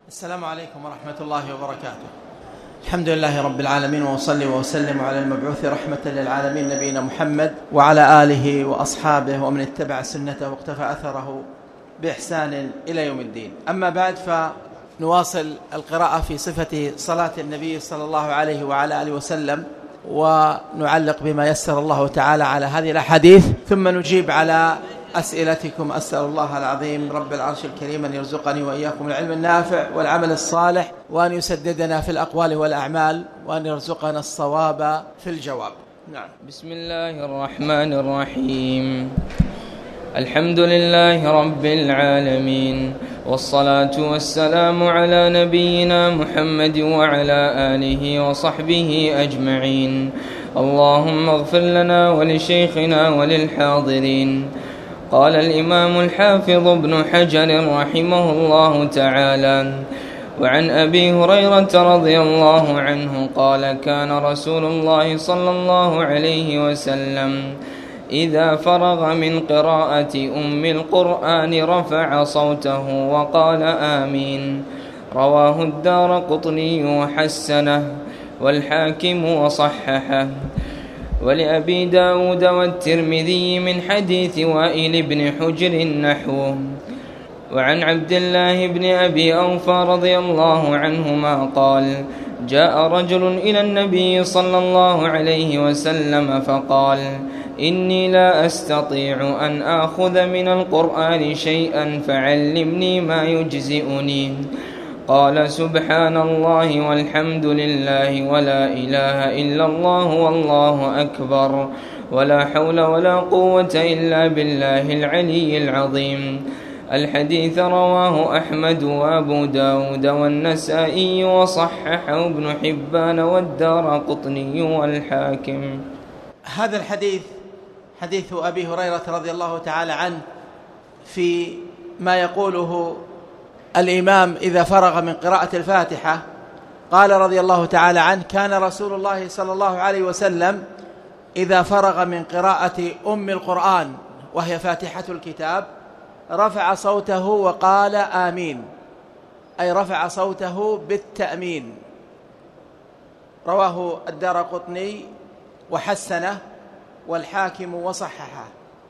السلام عليكم ورحمة الله وبركاته. الحمد لله رب العالمين، وأصلي وأسلم على المبعوث رحمة للعالمين نبينا محمد وعلى آله وأصحابه ومن اتبع سنته واقتفى أثره بإحسان إلى يوم الدين. أما بعد، فنواصل القراءة في صفة صلاة النبي صلى الله عليه وعلى آله وسلم، ونعلق بما يسر الله تعالى على هذه الأحاديث، ثم نجيب على أسئلتكم. أسأل الله العظيم رب العرش الكريم أن يرزقني وإياكم العلم النافع والعمل الصالح، وأن يسددنا في الأقوال والأعمال، وأن يرزقنا الصواب في الجواب. نعم. بسم الله الرحمن الرحيم. الحمد لله رب العالمين، والصلاة والسلام على نبينا محمد وعلى آله وصحبه أجمعين. اللهم اغفر لنا ولشيخنا وللحاضرين. قال الإمام الحافظ ابن حجر رحمه الله تعالى: وعن أبي هريرة رضي الله عنه قال: كان رسول الله صلى الله عليه وسلم إذا فرغ من قراءة أم القرآن رفع صوته وقال آمين. رواه الدارقطني وحسنه، والحاكم وصححه، ولأبي داود والترمذي من حديث وائل بن حجر نحوه. وعن عبد الله بن أبي أوفى رضي الله عنهما قال: جاء رجل إلى النبي صلى الله عليه وسلم فقال: إني لا أستطيع أن آخذ من القرآن شيئا فعلمني ما يجزئني. قال: سبحان الله والحمد لله ولا إله إلا الله والله أكبر، ولا حول ولا قوة إلا بالله العلي العظيم. الحديث رواه أحمد وأبو داود والنسائي، وصححه ابن حبان والدارقطني والحاكم. هذا الحديث حديث أبي هريرة رضي الله تعالى عنه، في ما يقوله الإمام إذا فرغ من قراءة الفاتحة. قال رضي الله تعالى عنه: كان رسول الله صلى الله عليه وسلم إذا فرغ من قراءة أم القرآن وهي فاتحة الكتاب رفع صوته وقال آمين، أي رفع صوته بالتأمين. رواه الدارقطني وحسنه، والحاكم وصححه،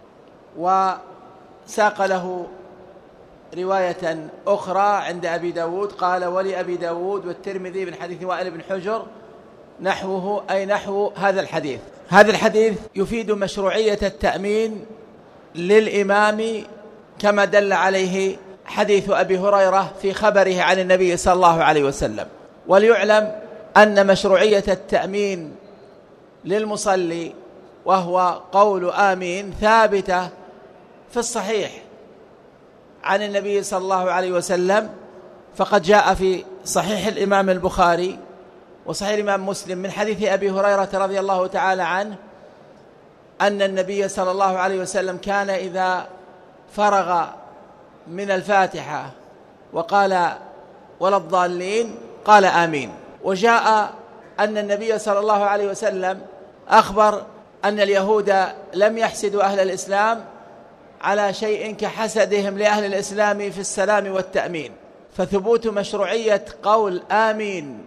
وساق له رواية أخرى عند أبي داود قال: ولأبي داود والترمذي من حديث وائل بن حجر نحوه، أي نحو هذا الحديث. هذا الحديث يفيد مشروعية التأمين للإمام، كما دل عليه حديث أبي هريرة في خبره عن النبي صلى الله عليه وسلم. وليعلم أن مشروعية التأمين للمصلي وهو قول آمين ثابتة في الصحيح عن النبي صلى الله عليه وسلم، فقد جاء في صحيح الإمام البخاري وصحيح الإمام مسلم من حديث أبي هريرة رضي الله تعالى عنه أن النبي صلى الله عليه وسلم كان إذا فرغ من الفاتحة وقال ولا الضالين قال آمين. وجاء أن النبي صلى الله عليه وسلم أخبر أن اليهود لم يحسدوا أهل الإسلام على شيء كحسدهم لأهل الإسلام في السلام والتأمين. فثبوت مشروعية قول آمين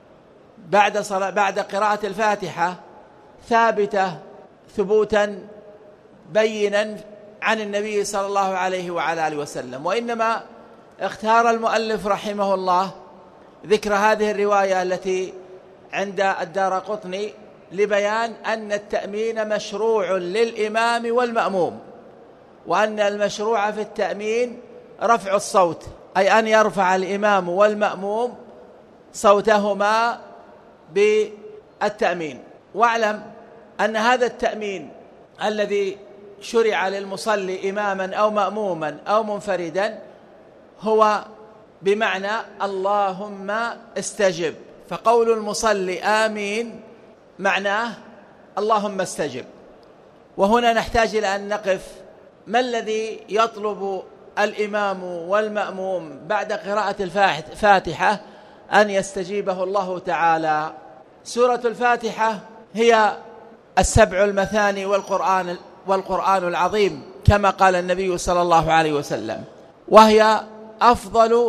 بعد قراءة الفاتحة ثابتة ثبوتا بينا عن النبي صلى الله عليه وعلى آله وسلم. وإنما اختار المؤلف رحمه الله ذكر هذه الرواية التي عند الدارقطني لبيان أن التأمين مشروع للإمام والمأموم، وأن المشروع في التأمين رفع الصوت، أي أن يرفع الإمام والمأموم صوتهما بالتأمين. واعلم أن هذا التأمين الذي شرع للمصلي إماما أو مأموما أو منفردا هو بمعنى اللهم استجب. فقول المصلي آمين معناه اللهم استجب. وهنا نحتاج إلى أن نقف: ما الذي يطلب الإمام والمأموم بعد قراءة الفاتحة أن يستجيبه الله تعالى؟ سورة الفاتحة هي 7 المثاني والقرآن العظيم، كما قال النبي صلى الله عليه وسلم، وهي أفضل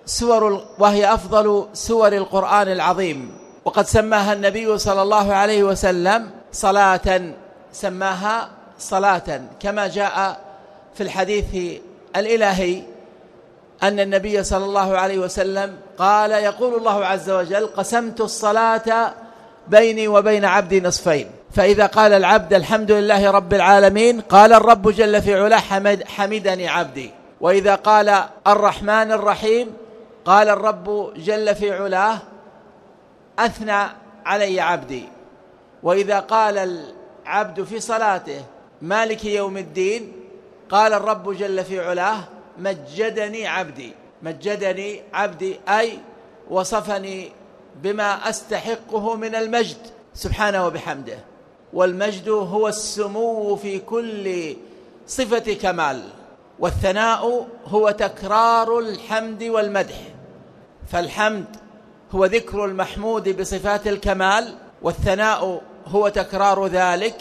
وهي أفضل سور القرآن العظيم، وقد سماها النبي صلى الله عليه وسلم سماها صلاة، كما جاء في الحديث الإلهي أن النبي صلى الله عليه وسلم قال: يقول الله عز وجل: قسمت الصلاة بيني وبين عبدي نصفين، فإذا قال العبد الحمد لله رب العالمين قال الرب جل في علاه: حمدني عبدي. وإذا قال الرحمن الرحيم قال الرب جل في علاه: أثنى علي عبدي. وإذا قال العبد في صلاته مالك يوم الدين قال الرب جل في علاه: مجدني عبدي. مجدني عبدي أي وصفني بما أستحقه من المجد سبحانه وبحمده، والمجد هو السمو في كل صفة كمال، والثناء هو تكرار الحمد والمدح، فالحمد هو ذكر المحمود بصفات الكمال، والثناء هو تكرار ذلك،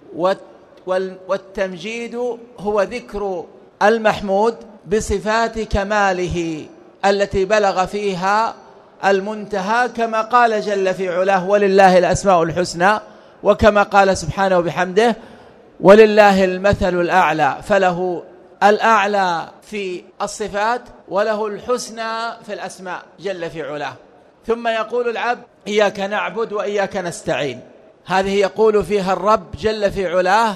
والتمجيد هو ذكر المحمود بصفات كماله التي بلغ فيها المنتهى، كما قال جل في علاه: ولله الأسماء الحسنى، وكما قال سبحانه وبحمده: ولله المثل الأعلى، فله الأعلى في الصفات وله الحسنى في الأسماء جل في علاه. ثم يقول العبد: إياك نعبد وإياك نستعين. هذه يقول فيها الرب جل في علاه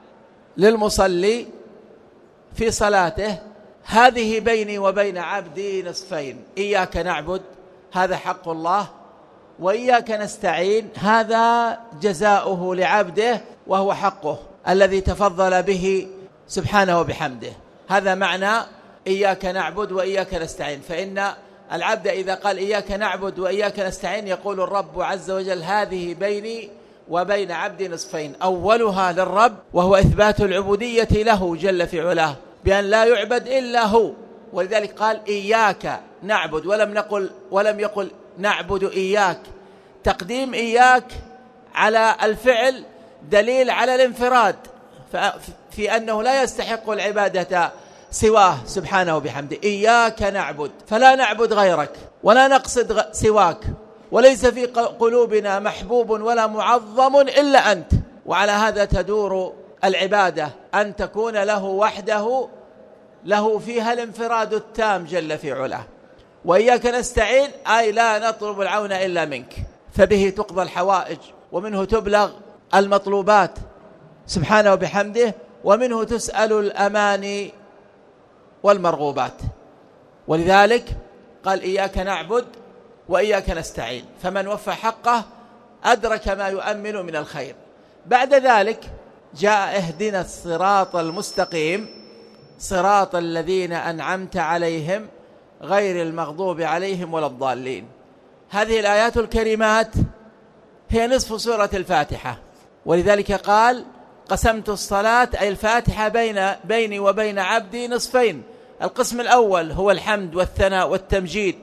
للمصلي في صلاته: هذه بيني وبين عبدي نصفين، إياك نعبد هذا حق الله، وإياك نستعين هذا جزاؤه لعبده وهو حقه الذي تفضل به سبحانه وبحمده. هذا معنى إياك نعبد وإياك نستعين. فإن العبد إذا قال إياك نعبد وإياك نستعين يقول الرب عز وجل: هذه بيني وبين عبدي نصفين، أولها للرب وهو إثبات العبودية له جل في علاه بأن لا يعبد إلا هو، ولذلك قال إياك نعبد ولم يقل نعبد إياك. تقديم إياك على الفعل دليل على الانفراد في أنه لا يستحق العبادة سواه سبحانه وبحمده. إياك نعبد، فلا نعبد غيرك ولا نقصد سواك، وليس في قلوبنا محبوب ولا معظم إلا أنت. وعلى هذا تدور العبادة، أن تكون له وحده، له فيها الانفراد التام جل في علاه. وإياك نستعين أي لا نطلب العون إلا منك، فبه تقضى الحوائج، ومنه تبلغ المطلوبات سبحانه وبحمده، ومنه تسأل الأماني والمرغوبات. ولذلك قال: إياك نعبد وإياك نستعين، فمن وفى حقه أدرك ما يؤمل من الخير. بعد ذلك جاء: اهدنا الصراط المستقيم صراط الذين أنعمت عليهم غير المغضوب عليهم ولا الضالين. هذه الآيات الكريمات هي نصف سورة الفاتحة، ولذلك قال: قسمت الصلاة أي الفاتحة بيني وبين عبدي نصفين. القسم الأول هو الحمد والثناء والتمجيد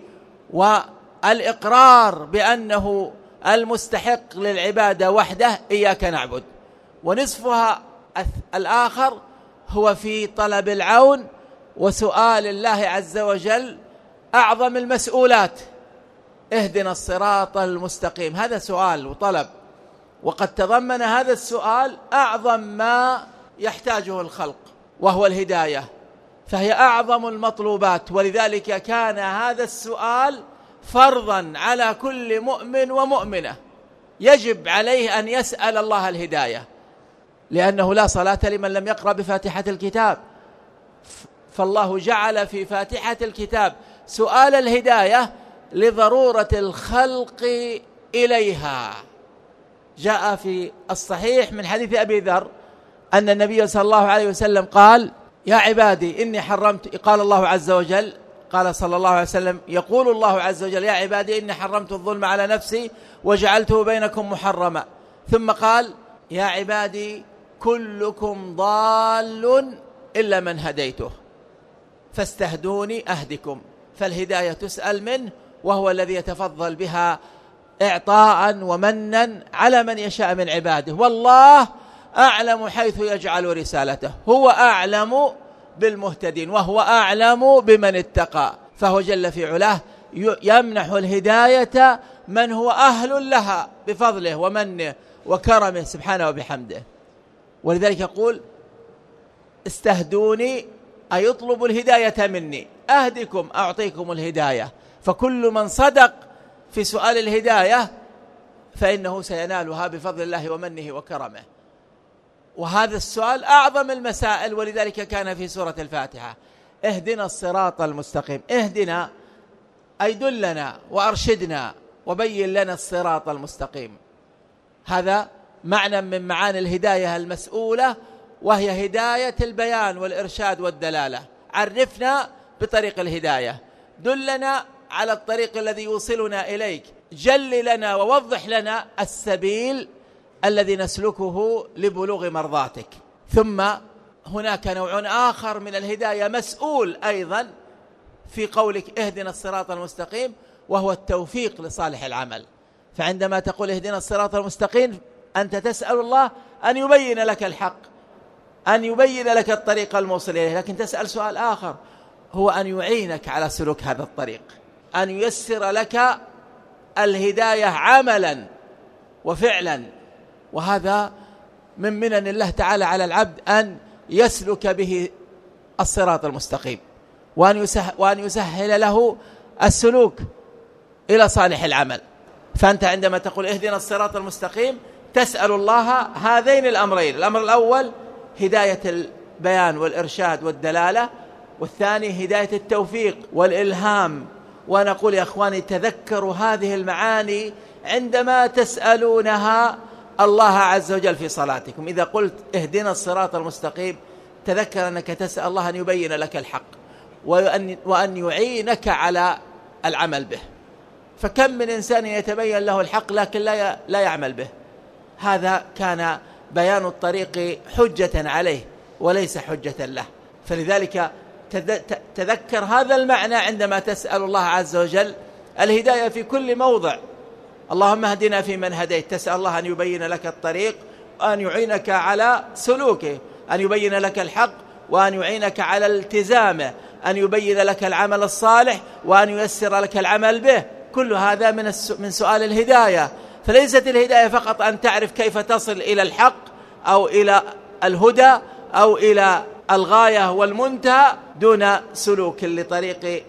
والإقرار بأنه المستحق للعبادة وحده، إياك نعبد. ونصفها الآخر هو في طلب العون وسؤال الله عز وجل أعظم المسؤولات: اهدنا الصراط المستقيم. هذا سؤال وطلب، وقد تضمن هذا السؤال أعظم ما يحتاجه الخلق وهو الهداية، فهي أعظم المطلوبات. ولذلك كان هذا السؤال فرضا على كل مؤمن ومؤمنة، يجب عليه أن يسأل الله الهداية، لأنه لا صلاة لمن لم يقرأ بفاتحة الكتاب. فالله جعل في فاتحة الكتاب سؤال الهداية لضرورة الخلق إليها. جاء في الصحيح من حديث أبي ذر أن النبي صلى الله عليه وسلم قال: يا عبادي إني حرمت، قال الله عز وجل، قال صلى الله عليه وسلم: يقول الله عز وجل: يا عبادي إني حرمت الظلم على نفسي وجعلته بينكم محرما. ثم قال: يا عبادي كلكم ضال إلا من هديته فاستهدوني أهدكم. فالهداية تسأل منه، وهو الذي يتفضل بها إعطاء ومنا على من يشاء من عباده. والله أعلم حيث يجعل رسالته، هو أعلم بالمهتدين وهو أعلم بمن اتقى. فهو جل في علاه يمنح الهداية من هو أهل لها بفضله ومنه وكرمه سبحانه وبحمده. ولذلك يقول استهدوني أي يطلب الهداية مني، أهدكم أعطيكم الهداية. فكل من صدق في سؤال الهداية فإنه سينالها بفضل الله ومنه وكرمه. وهذا السؤال أعظم المسائل، ولذلك كان في سورة الفاتحة اهدنا الصراط المستقيم. اهدنا أي دلنا وأرشدنا وبين لنا الصراط المستقيم. هذا معنى من معاني الهداية المسؤولة، وهي هداية البيان والإرشاد والدلالة. عرفنا بطريق الهداية، دلنا على الطريق الذي يوصلنا إليك، جل لنا ووضح لنا السبيل الذي نسلكه لبلوغ مرضاتك. ثم هناك نوع آخر من الهداية مسؤول أيضا في قولك اهدنا الصراط المستقيم، وهو التوفيق لصالح العمل. فعندما تقول اهدنا الصراط المستقيم أنت تسأل الله أن يبين لك الحق، أن يبين لك الطريق الموصل إليه، لكن تسأل سؤال آخر، هو أن يعينك على سلوك هذا الطريق، أن ييسر لك الهداية عملا وفعلا. وهذا من منن الله تعالى على العبد أن يسلك به الصراط المستقيم، وأن يسهل له السلوك إلى صالح العمل. فأنت عندما تقول اهدنا الصراط المستقيم تسأل الله هذين الأمرين: الأمر الأول هداية البيان والإرشاد والدلالة، والثاني هداية التوفيق والإلهام. ونقول يا أخواني تذكروا هذه المعاني عندما تسألونها الله عز وجل في صلاتكم. إذا قلت اهدنا الصراط المستقيم تذكر أنك تسأل الله أن يبين لك الحق وأن يعينك على العمل به. فكم من إنسان يتبين له الحق لكن لا يعمل به. هذا كان بيان الطريق حجة عليه وليس حجة له. فلذلك تذكر هذا المعنى عندما تسأل الله عز وجل الهداية في كل موضع. اللهم اهدنا فيمن هديت، تسأل الله أن يبين لك الطريق وأن يعينك على سلوكه، أن يبين لك الحق وأن يعينك على التزامه، أن يبين لك العمل الصالح وأن ييسر لك العمل به. كل هذا من سؤال الهداية. فليست الهداية فقط أن تعرف كيف تصل إلى الحق أو إلى الهدى أو إلى الغاية والمنتهى دون سلوك لطريق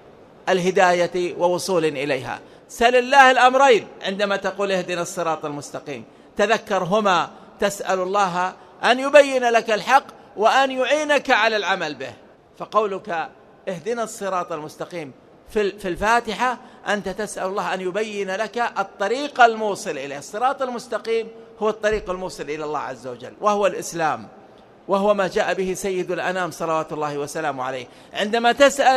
الهداية ووصول إليها. سل الله الأمرين عندما تقول اهدنا الصراط المستقيم، تذكرهما، تسأل الله أن يبين لك الحق وأن يعينك على العمل به. فقولك اهدنا الصراط المستقيم في الفاتحة أنت تسأل الله أن يبين لك الطريق الموصل إليه. الصراط المستقيم هو الطريق الموصل إلى الله عز وجل، وهو الإسلام، وهو ما جاء به سيد الأنام صلوات الله وسلامه عليه. عندما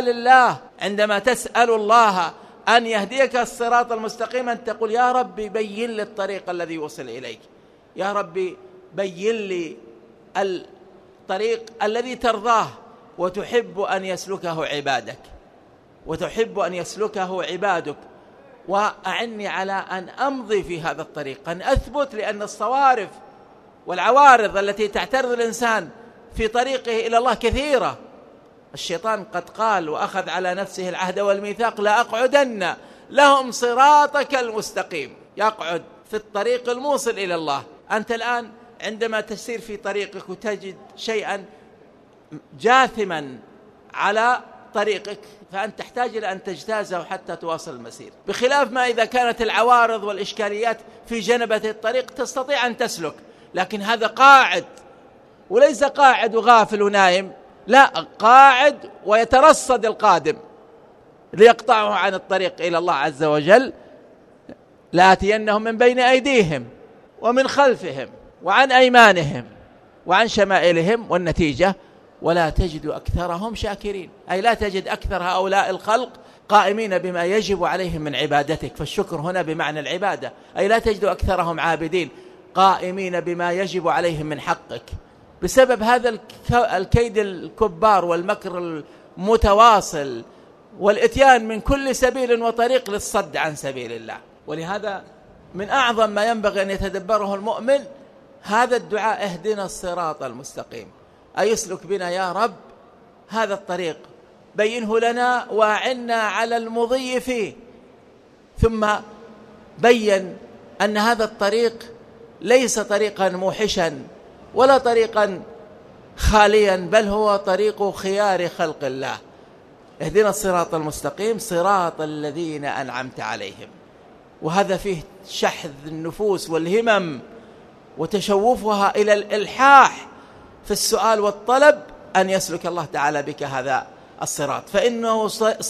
تسأل الله أن يهديك الصراط المستقيم أن تقول يا ربي بين لي الطريق الذي يوصل إليك، يا ربي بين لي الطريق الذي ترضاه وتحب أن يسلكه عبادك، وأعني على أن أمضي في هذا الطريق، أن أثبت، لأن الصوارف والعوارض التي تعترض الإنسان في طريقه إلى الله كثيرة. الشيطان قد قال وأخذ على نفسه العهد والميثاق لأقعدن لهم صراطك المستقيم، يقعد في الطريق الموصل إلى الله. أنت الآن عندما تسير في طريقك وتجد شيئا جاثما على طريقك فأنت تحتاج إلى أن تجتازه حتى تواصل المسير، بخلاف ما إذا كانت العوارض والإشكاليات في جنبة الطريق تستطيع أن تسلك. لكن هذا قاعد، وليس قاعد وغافل ونايم، لا، قاعد ويترصد القادم ليقطعه عن الطريق إلى الله عز وجل. لآتينهم من بين أيديهم ومن خلفهم وعن أيمانهم وعن شمائلهم، والنتيجة ولا تجد أكثرهم شاكرين، أي لا تجد أكثر هؤلاء الخلق قائمين بما يجب عليهم من عبادتك. فالشكر هنا بمعنى العبادة، أي لا تجد أكثرهم عابدين قائمين بما يجب عليهم من حقك، بسبب هذا الكيد الكبار والمكر المتواصل والإتيان من كل سبيل وطريق للصد عن سبيل الله. ولهذا من أعظم ما ينبغي أن يتدبره المؤمن هذا الدعاء: اهدنا الصراط المستقيم، أي يسلك بنا يا رب هذا الطريق بينه لنا وأعنا على المضي فيه. ثم بين أن هذا الطريق ليس طريقا موحشا ولا طريقا خاليا، بل هو طريق خيار خلق الله. اهدنا الصراط المستقيم صراط الذين أنعمت عليهم. وهذا فيه شحذ النفوس والهمم وتشوفها إلى الإلحاح في السؤال والطلب أن يسلك الله تعالى بك هذا الصراط، فإنه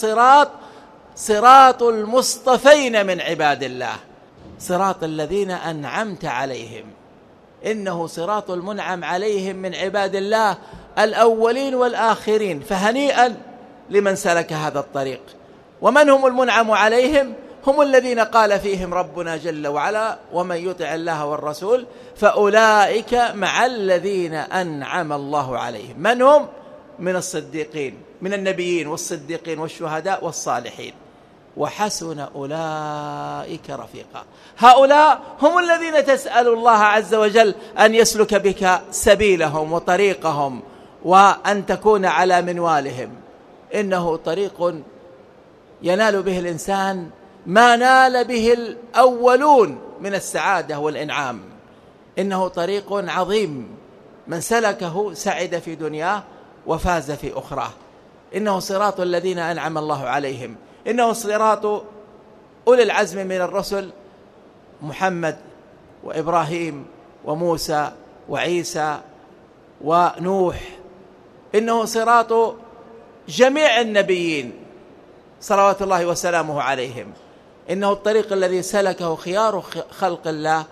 صراط المصطفين من عباد الله، صراط الذين أنعمت عليهم، إنه صراط المنعم عليهم من عباد الله الأولين والآخرين. فهنيئا لمن سلك هذا الطريق. ومن هم المنعم عليهم؟ هم الذين قال فيهم ربنا جل وعلا: ومن يطع الله والرسول فأولئك مع الذين أنعم الله عليهم. من هم؟ من الصديقين، من النبيين والصديقين والشهداء والصالحين، وحسن أولئك رفيقا. هؤلاء هم الذين تسأل الله عز وجل أن يسلك بك سبيلهم وطريقهم، وأن تكون على منوالهم. إنه طريق ينال به الإنسان ما نال به الأولون من السعادة والإنعام. إنه طريق عظيم، من سلكه سعد في دنياه وفاز في أخراه. إنه صراط الذين أنعم الله عليهم، إنه صراط أولي العزم من الرسل: محمد وإبراهيم وموسى وعيسى ونوح. إنه صراط جميع النبيين صلوات الله وسلامه عليهم. إنه الطريق الذي سلكه خيار خلق الله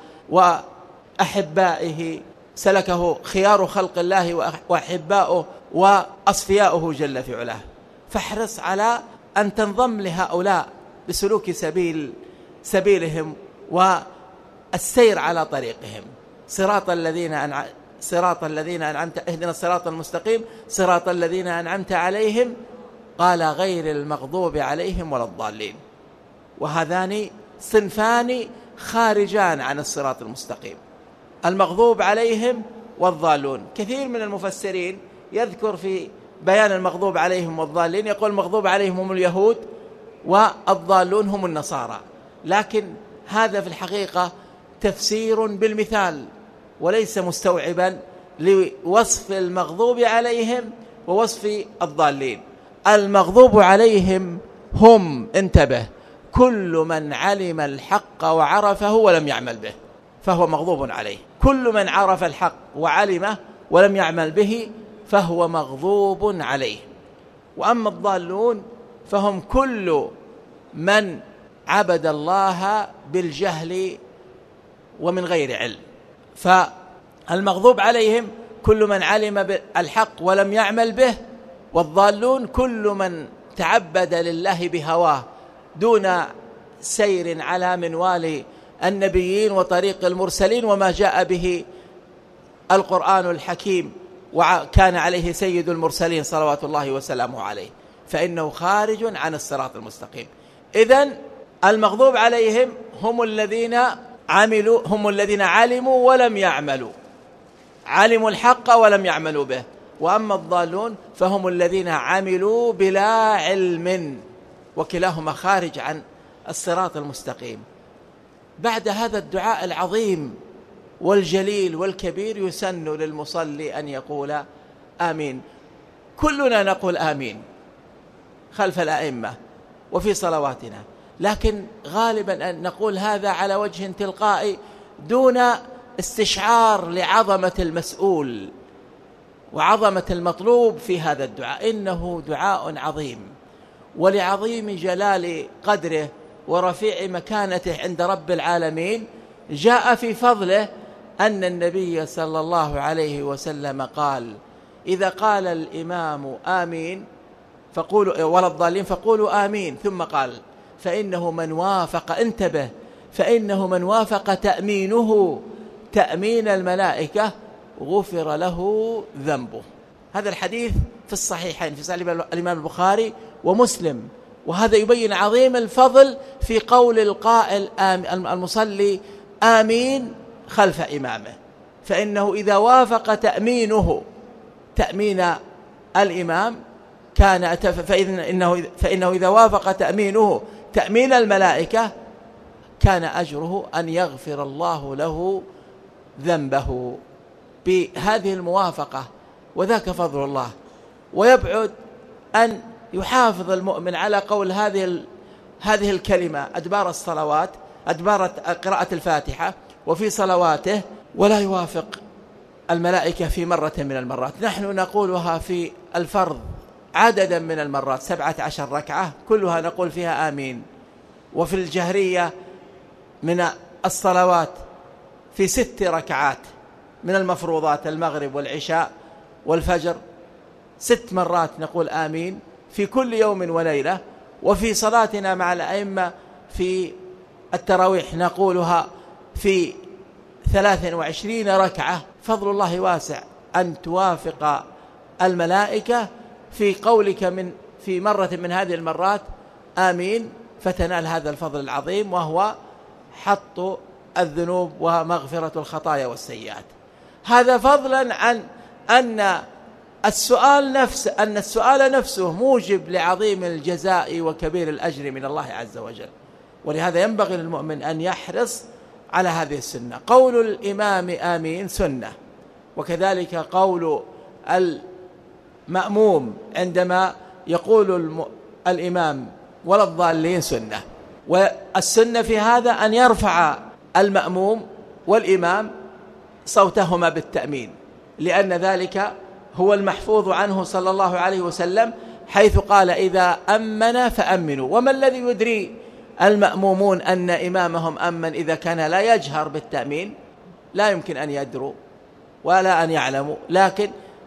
وأحبائه، سلكه خيار خلق الله وأحباؤه وأصفياؤه جل في علاه. فاحرص على أن تنضم لهؤلاء بسلوك سبيلهم والسير على طريقهم. صراط الذين أنعمت، اهدنا الصراط المستقيم صراط الذين أنعمت عليهم، قال غير المغضوب عليهم ولا الضالين. وهذان صنفان خارجان عن الصراط المستقيم: المغضوب عليهم والضالون. كثير من المفسرين يذكر في بيان المغضوب عليهم والضالين يقول المغضوب عليهم هم اليهود والضالون هم النصارى، لكن هذا في الحقيقة تفسير بالمثال وليس مستوعبا لوصف المغضوب عليهم ووصف الضالين. المغضوب عليهم هم، انتبه، كل من علم الحق وعرفه ولم يعمل به فهو مغضوب عليه. كل من عرف الحق وعلمه ولم يعمل به فهو مغضوب عليه. وأما الضالون فهم كل من عبد الله بالجهل ومن غير علم. فالمغضوب عليهم كل من علم الحق ولم يعمل به، والضالون كل من تعبد لله بهواه دون سير على منوال النبيين وطريق المرسلين وما جاء به القرآن الحكيم وكان عليه سيد المرسلين صلوات الله وسلامه عليه، فإنه خارج عن الصراط المستقيم. إذن المغضوب عليهم هم الذين علموا ولم يعملوا، علموا الحق ولم يعملوا به. وأما الضالون فهم الذين عملوا بلا علم، وكلاهما خارج عن الصراط المستقيم. بعد هذا الدعاء العظيم والجليل والكبير يسن للمصلي أن يقول آمين. كلنا نقول آمين خلف الأئمة وفي صلواتنا، لكن غالبا أن نقول هذا على وجه تلقائي دون استشعار لعظمة المسؤول وعظمة المطلوب في هذا الدعاء. إنه دعاء عظيم، ولعظيم جلال قدره ورفيع مكانته عند رب العالمين جاء في فضله أن النبي صلى الله عليه وسلم قال: إذا قال الإمام آمين فقولوا ولا الضالين فقولوا آمين. ثم قال: فإنه من وافق، انتبه، فإنه من وافق تأمينه تأمين الملائكة غفر له ذنبه. هذا الحديث في الصحيحين في صحيح الإمام البخاري ومسلم. وهذا يبين عظيم الفضل في قول القائل المصلي آمين خلف إمامه، فإنه إذا وافق تأمينه تأمين الإمام فإنه إذا وافق تأمينه تأمين الملائكة كان أجره أن يغفر الله له ذنبه بهذه الموافقة، وذاك فضل الله. ويبعد أن يحافظ المؤمن على قول هذه الكلمة أدبار الصلوات، أدبار قراءة الفاتحة وفي صلواته، ولا يوافق الملائكة في مرة من المرات. نحن نقولها في الفرض عددا من المرات 17 ركعة كلها نقول فيها آمين، وفي الجهرية من الصلوات في 6 ركعات من المفروضات المغرب والعشاء والفجر 6 مرات نقول آمين في كل يوم وليلة. وفي صلاتنا مع الأئمة في التراويح نقولها في 23 ركعة. فضل الله واسع أن توافق الملائكة في قولك في مرة من هذه المرات آمين، فتنال هذا الفضل العظيم، وهو حط الذنوب ومغفرة الخطايا والسيئات. هذا فضلا عن أن السؤال نفسه موجب لعظيم الجزاء وكبير الأجر من الله عز وجل. ولهذا ينبغي للمؤمن أن يحرص على هذه السنة. قول الإمام آمين سنة، وكذلك قول المأموم عندما يقول الإمام ولا الضالين سنة. والسنة في هذا أن يرفع المأموم والإمام صوتهما بالتأمين، لأن ذلك هو المحفوظ عنه صلى الله عليه وسلم، حيث قال إذا أمن فأمنوا. وما الذي يدري المأمومون أن إمامهم أمن إذا كان لا يجهر بالتأمين؟ لا يمكن أن يدروا ولا أن يعلموا، لكن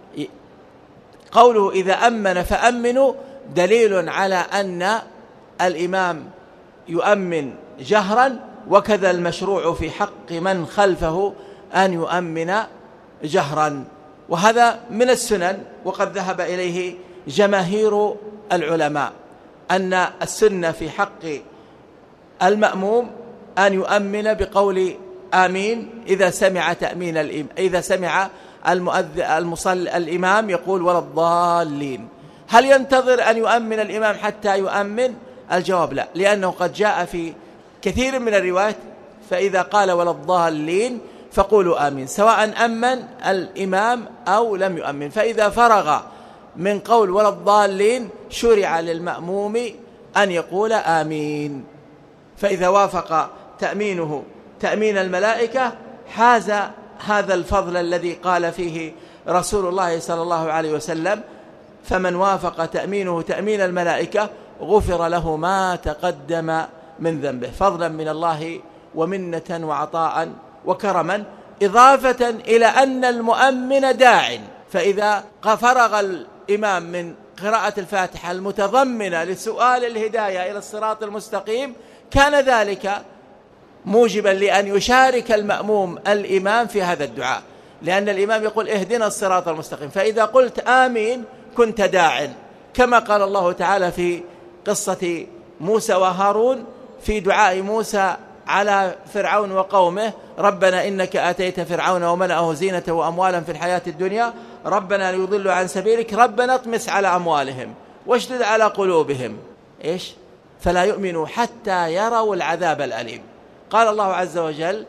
قوله إذا أمن فأمنوا دليل على أن الإمام يؤمن جهرا، وكذا المشروع في حق من خلفه أن يؤمن جهرا. وهذا من السنن، وقد ذهب إليه جماهير العلماء أن السنة في حق المأموم أن يؤمن بقول آمين إذا سمع الإمام يقول ولا الضالين. هل ينتظر أن يؤمن الإمام حتى يؤمن؟ الجواب لا، لأنه قد جاء في كثير من الروايات فإذا قال ولا الضالين فقولوا آمين، سواء أمن الإمام أو لم يؤمن. فإذا فرغ من قول ولا الضالين شرع للمأموم أن يقول آمين. فإذا وافق تأمينه تأمين الملائكة حاز هذا الفضل الذي قال فيه رسول الله صلى الله عليه وسلم: فمن وافق تأمينه تأمين الملائكة غفر له ما تقدم من ذنبه، فضلا من الله ومنة وعطاء وكرما، إضافة إلى أن المؤمن داع. فإذا فرغ الإمام من قراءة الفاتحة المتضمنة لسؤال الهداية إلى الصراط المستقيم كان ذلك موجبا لأن يشارك المأموم الإمام في هذا الدعاء، لأن الإمام يقول اهدنا الصراط المستقيم، فإذا قلت آمين كنت داع، كما قال الله تعالى في قصة موسى وهارون في دعاء موسى على فرعون وقومه: ربنا إنك آتيت فرعون وملأه زينة وأموالا في الحياة الدنيا ربنا ليضلوا عن سبيلك ربنا اطمس على أموالهم واشدد على قلوبهم فلا يؤمنوا حتى يروا العذاب الأليم. قال الله عز وجل: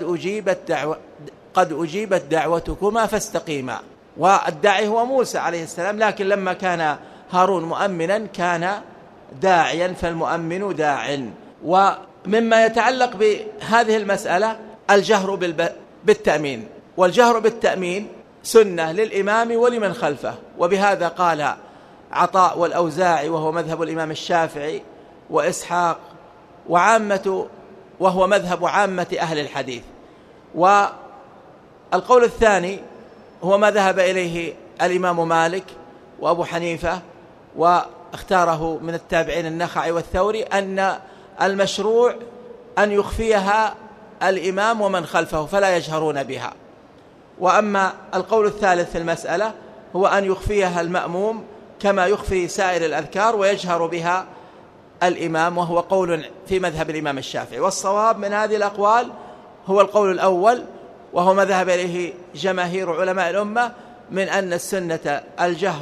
قد أجيبت دعوتكما فاستقيما. والداعي هو موسى عليه السلام، لكن لما كان هارون مؤمنا كان داعيا، فالمؤمن داع. ومما يتعلق بهذه المسألة الجهر بالتأمين، والجهر بالتأمين سنة للإمام ولمن خلفه. وبهذا قال عطاء والأوزاعي وهو مذهب الإمام الشافعي وإسحاق وهو مذهب عامة أهل الحديث. والقول الثاني هو ما ذهب إليه الإمام مالك وأبو حنيفة، واختاره من التابعين النخعي والثوري، أن المشروع أن يخفيها الإمام ومن خلفه فلا يجهرون بها. وأما القول الثالث في المسألة هو أن يخفيها المأموم كما يخفي سائر الأذكار ويجهر بها الإمام، وهو قول في مذهب الإمام الشافعي. والصواب من هذه الأقوال هو القول الأول، وهو ما ذهب إليه جماهير علماء الأمة من أن السنة الجهر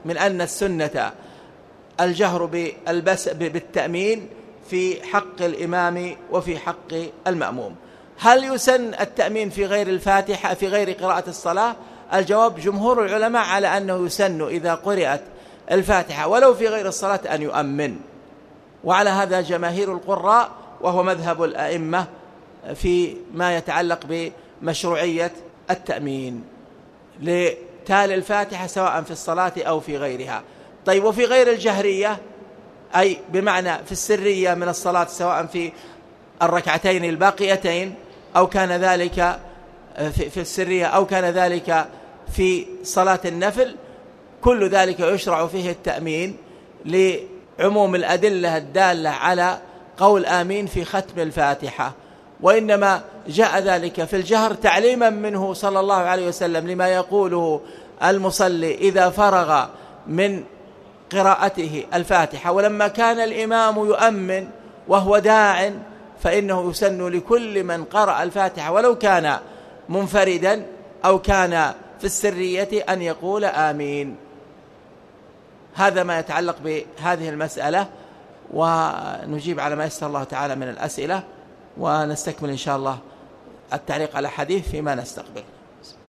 من أن السنة الجهر بالتأمين في حق الإمام وفي حق المأموم. هل يسن التأمين في غير الفاتحة في غير قراءة الصلاة؟ الجواب جمهور العلماء على أنه يسن إذا قرأت الفاتحة ولو في غير الصلاة أن يؤمن، وعلى هذا جماهير القراء، وهو مذهب الأئمة في ما يتعلق بمشروعية التأمين لتالي الفاتحة سواء في الصلاة أو في غيرها. طيب، وفي غير الجهرية، أي بمعنى في السرية من الصلاة سواء في الركعتين الباقيتين أو كان ذلك في السرية أو كان ذلك في صلاة النفل، كل ذلك يشرع فيه التأمين لعموم الأدلة الدالة على قول آمين في ختم الفاتحة. وإنما جاء ذلك في الجهر تعليما منه صلى الله عليه وسلم لما يقوله المصلي إذا فرغ من قراءته الفاتحة، ولما كان الإمام يؤمن وهو داع فإنه يسن لكل من قرأ الفاتحة ولو كان منفردا أو كان في السرية أن يقول آمين. هذا ما يتعلق بهذه المسألة، ونجيب على ما يسر الله تعالى من الأسئلة، ونستكمل إن شاء الله التعليق على حديث فيما نستقبل.